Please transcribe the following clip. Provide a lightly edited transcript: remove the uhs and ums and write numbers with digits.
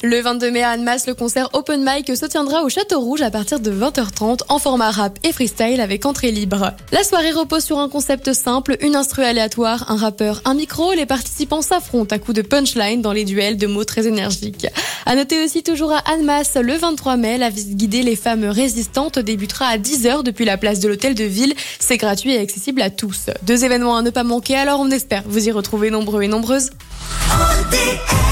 Le 22 mai à Annemasse, le concert Open Mic se tiendra au Château Rouge à partir de 20h30 en format rap et freestyle avec entrée libre. La soirée repose sur un concept simple, une instru aléatoire, un rappeur, un micro. Les participants s'affrontent à coups de punchline dans les duels de mots très énergiques. À noter aussi toujours à Annemasse, le 23 mai, la visite guidée Les Femmes Résistantes débutera à 10h depuis la place de l'Hôtel de Ville. C'est gratuit et accessible à tous. 2 événements à ne pas manquer, alors on espère vous y retrouver nombreux et nombreuses.